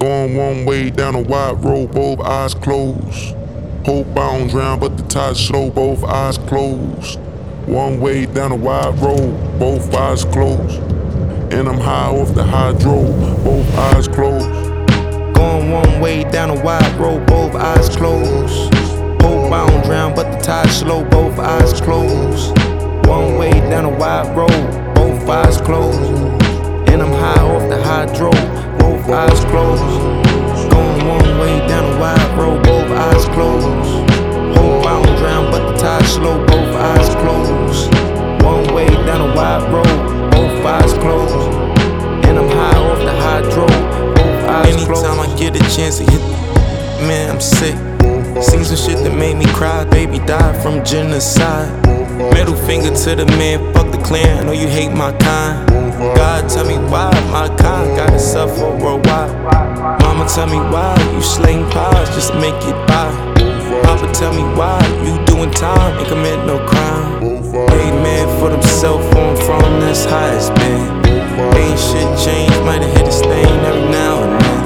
Going one way down a wide road, both eyes closed. Hope I don't drown, but the tide's slow, both eyes closed. One way down a wide road, both eyes closed. And I'm high off the hydro, both eyes closed. Going one way down a wide road, both eyes closed. Hope I don't drown, but the tide's slow, both eyes closed. One way down a wide road, both eyes closed. And I'm high off the hydro, both eyes closed. Going one way down a wide road, both eyes closed. Hope I don't drown, but the tide's slow, both eyes closed. One way down a wide road, both eyes closed. And I'm high off the hydro, both eyes closed. Anytime I get a chance to hit, man, I'm sick. Seen some shit that made me cry, baby died from genocide. Middle finger to the man, fuck the clan, I know you hate my kind. God tell me why my kind gotta suffer worldwide. Mama tell me why you slaying pies just to make it by. Papa tell me why you doing time, ain't commit no crime. Hey man for themself on from, that's how it's been. Ain't shit changed, might have hit a stain every now and then.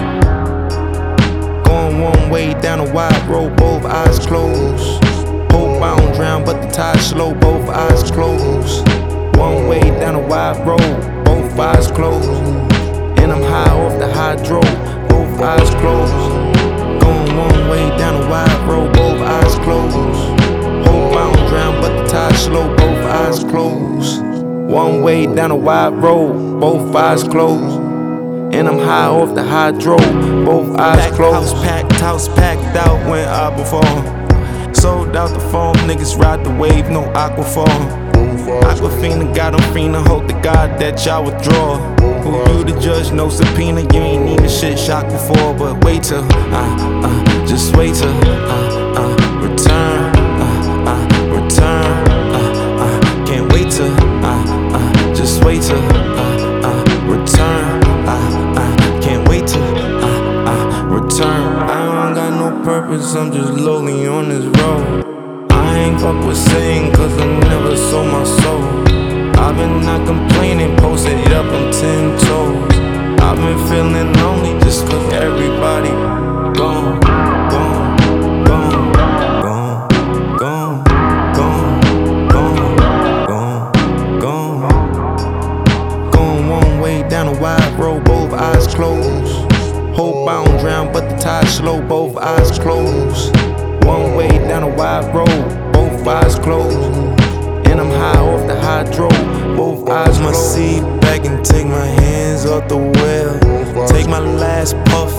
Going one way down a wide road, both eyes closed. Hope I don't drown, but the tide's slow, both eyes closed. One way down a wide road, both eyes closed. And I'm high off the hydro, both eyes closed. Going one way down a wide road, both eyes closed. Hope I don't drown, but the tide's slow, both eyes closed. One way down a wide road, both eyes closed. And I'm high off the hydro, both eyes closed. House packed out when I perform. Sold out the phone, niggas ride the wave, no aquaform. Aquafina got them fiendin', hope to God that y'all withdraw. Who you the judge, no subpoena, you ain't even shit shocked before. But wait till, just wait till, return, return, can't wait till, just wait till, return, can't wait till, return. I don't got no purpose, I'm just lonely on this road. I ain't fuck with saying cause I never sold my soul. I've been not complaining, posted it up on 10 toes. I've been feeling lonely just cause everybody gone, gone, gone, gone, gone, gone, gone, gone, gone. Going one way down a wide road, both eyes closed. Hope I don't drown, but the tide's slow, both eyes closed. One way down a wide road, both eyes closed. And I'm high off the hydro, both eyes my seat back and take my hands off the wheel. Take my last puff,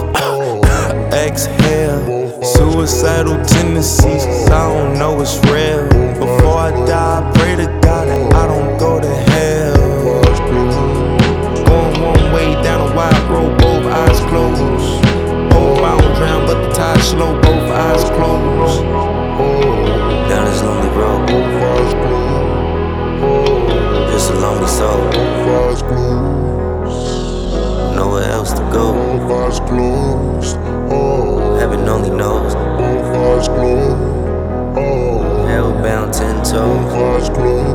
exhale. Suicidal tendencies, cause I don't know it's real. Before I die, I pray to God that I don't go to hell. Going one way down a wide road, both eyes closed. Hope I don't drown, but the tide's slow, both eyes closed. Down this lonely road, just a lonely soul. Nowhere else to go. Heaven only knows. Hellbound 10 toes.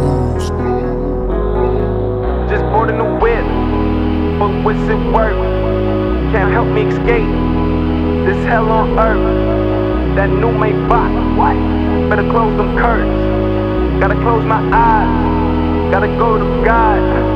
Just bought a new whip, but what's it worth? Can't help me escape this hell on earth. That new Maybach, what? Better close them curtains. Gotta close my eyes. Gotta go to God.